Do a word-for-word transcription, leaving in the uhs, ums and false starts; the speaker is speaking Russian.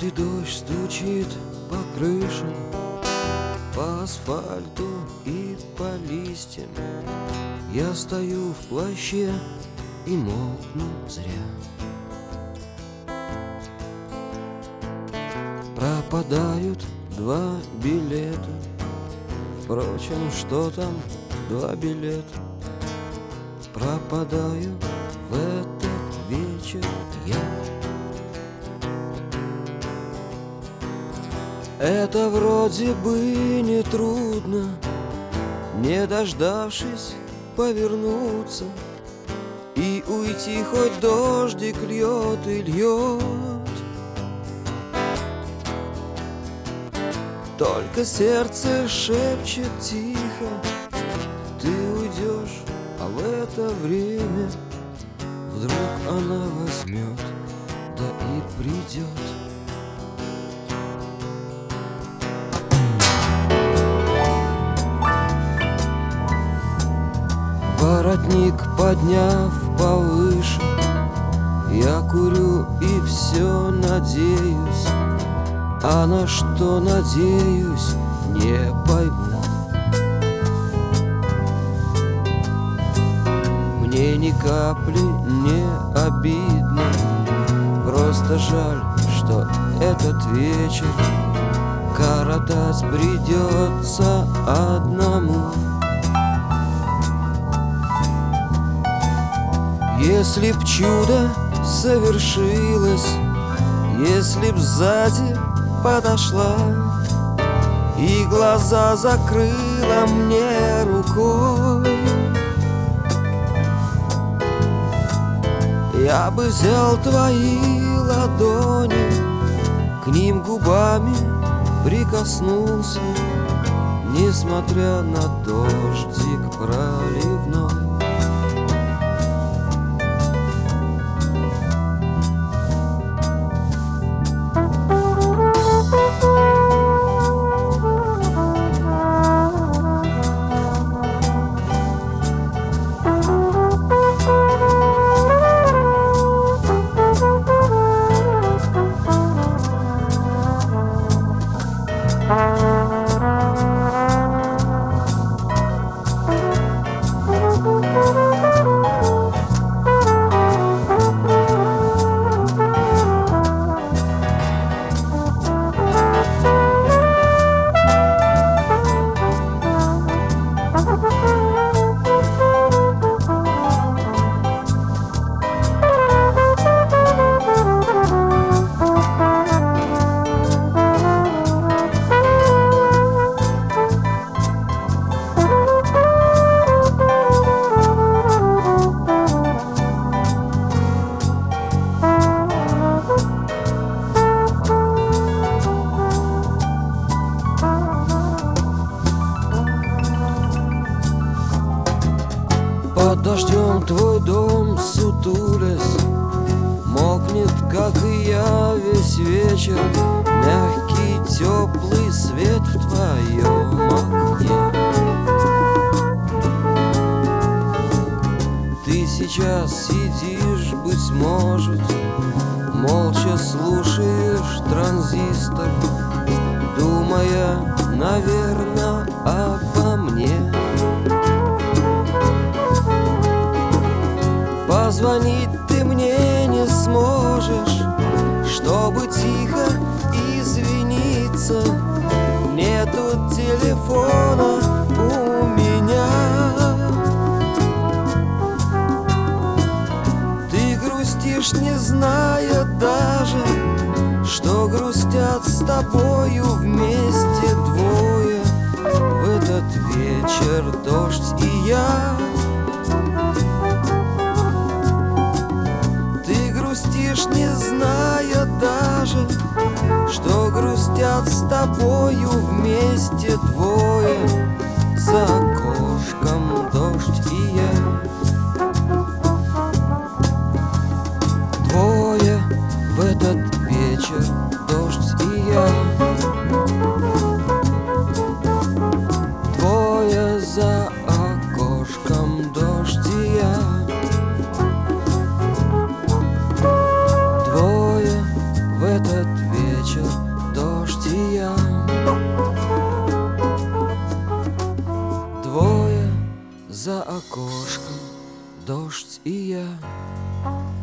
Желтый дождь стучит по крышам, по асфальту и по листьям. Я стою в плаще и мокну зря. Пропадают два билета. Впрочем, что там два билета? Пропадаю в этот вечер я. Это вроде бы не трудно, не дождавшись повернуться и уйти, хоть дождик льет и льет. Только сердце шепчет тихо: ты уйдешь, а в это время вдруг она возьмет, да и придет. Воротник подняв повыше, я курю и все надеюсь, а на что надеюсь, не пойму. Мне ни капли не обидно, просто жаль, что этот вечер коротать придется одному. Если б чудо совершилось, если б сзади подошла и глаза закрыла мне рукой, я бы взял твои ладони, к ним губами прикоснулся, несмотря на дождик проливной. Под дождем твой дом сутулясь мокнет, как и я, весь вечер. Мягкий теплый свет в твоем окне. Ты сейчас сидишь, быть может, молча слушаешь транзистор, думая, наверное, обо мне. Позвонить ты мне не сможешь, чтобы тихо извиниться. Нету телефона у меня. Ты грустишь, не зная даже, что грустят с тобою вместе двое. В этот вечер дождь и я. Грустишь, не зная даже, что грустят с тобою вместе двое. За окошком дождь и я. Двое в этот вечер, дождь и я. Двое за окошком, дождь и я. Этот вечер За окошком дождь и я.